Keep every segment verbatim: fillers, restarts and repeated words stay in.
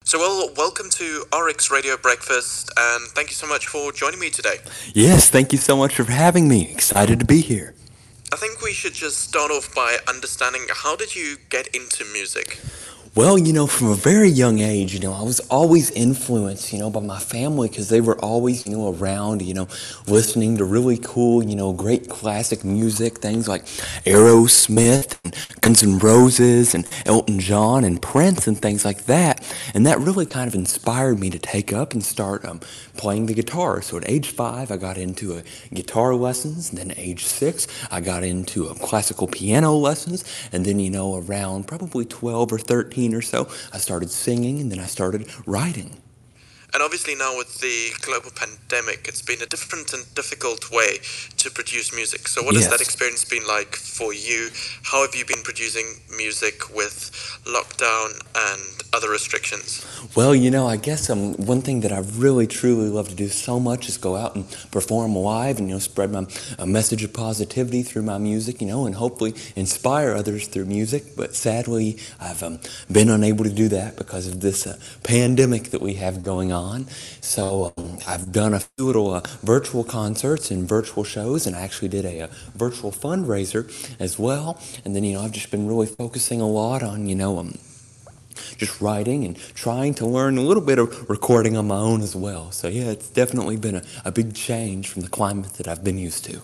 So, well, welcome to R X Radio Breakfast, and thank you so much for joining me today. Yes, thank you so much for having me. Excited to be here. I think we should just start off by understanding how did you get into music? Well, you know, from a very young age, you know, I was always influenced, you know, by my family because they were always, you know, around, you know, listening to really cool, you know, great classic music, things like Aerosmith and Guns N' Roses and Elton John and Prince and things like that. And that really kind of inspired me to take up and start um, playing the guitar. So at age five, I got into uh, guitar lessons. And then at age six, I got into uh, classical piano lessons. And then, you know, around probably twelve or thirteen or so, I started singing and then I started writing. And obviously, now with the global pandemic, it's been a different and difficult way to produce music. So, what has that Yes. experience been like for you? How have you been producing music with lockdown and other restrictions? Well, you know, I guess um, one thing that I really truly love to do so much is go out and perform live and, you know, spread my a message of positivity through my music, you know, and hopefully inspire others through music. But sadly, I've um, been unable to do that because of this uh, pandemic that we have going on. So um, I've done a few little uh, virtual concerts and virtual shows, and I actually did a, a virtual fundraiser as well. And then, you know, I've just been really focusing a lot on, you know, um, just writing and trying to learn a little bit of recording on my own as well. So yeah, it's definitely been a, a big change from the climate that I've been used to.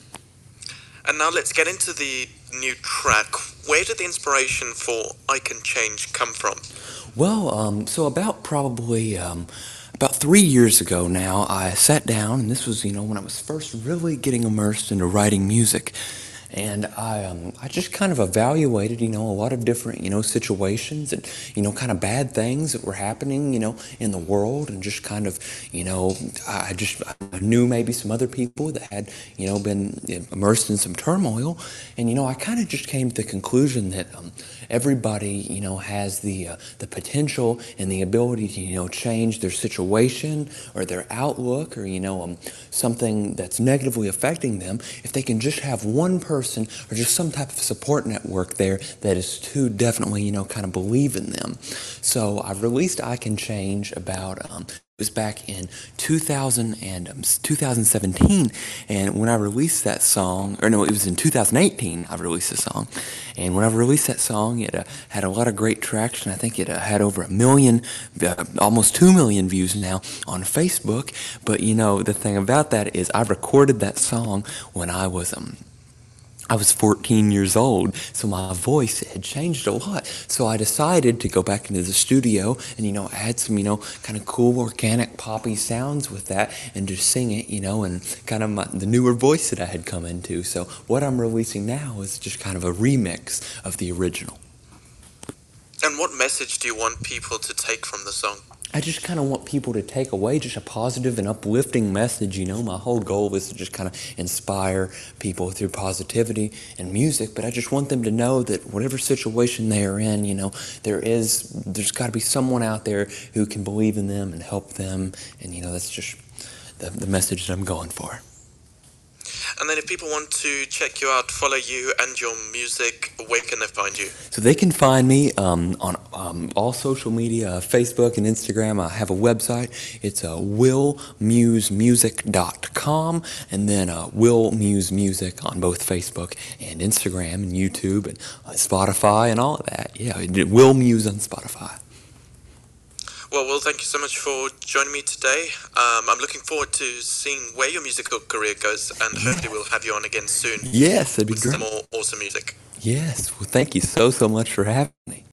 And now let's get into the new track. Where did the inspiration for I Can Change come from? Well, um, so about probably um, about three years ago now, I sat down, and this was, you know, when I was first really getting immersed into writing music. And I, um, I just kind of evaluated, you know, a lot of different, you know, situations and, you know, kind of bad things that were happening, you know, in the world, and just kind of, you know, I just I knew maybe some other people that had, you know, been immersed in some turmoil, and you know, I kind of just came to the conclusion that um, everybody, you know, has the uh, the potential and the ability to, you know, change their situation or their outlook, or you know, um, something that's negatively affecting them, if they can just have one person or just some type of support network there that is to definitely, you know, kind of believe in them. So I've released I Can Change about um, it was back in two thousand and um, two thousand seventeen, and when I released that song, or no, it was in two thousand eighteen I released the song, and when I released that song, it uh, had a lot of great traction. I think it uh, had over a million, uh, almost two million views now on Facebook. But you know, the thing about that is I recorded that song when I was um, I was fourteen years old, so my voice had changed a lot. So I decided to go back into the studio and, you know, add some, you know, kind of cool organic poppy sounds with that and just sing it, you know, and kind of my, the newer voice that I had come into. So what I'm releasing now is just kind of a remix of the original. And what message do you want people to take from the song? I just kind of want people to take away just a positive and uplifting message. You know, my whole goal is to just kind of inspire people through positivity and music. But I just want them to know that whatever situation they are in, you know, there is, there's got to be someone out there who can believe in them and help them. And, you know, that's just the, the message that I'm going for. And then if people want to check you out, follow you and your music, where can they find you? So they can find me um, on um, all social media, uh, Facebook and Instagram. I have a website. It's uh, will muse music dot com, and then uh, Will Muse Music on both Facebook and Instagram and YouTube and uh, Spotify and all of that. Yeah, Will Muse on Spotify. Well, Will, thank you so much for joining me today. Um, I'm looking forward to seeing where your musical career goes, and hopefully we'll have you on again soon Yes, that'd be with some great. more awesome music. Yes, well, thank you so, so much for having me.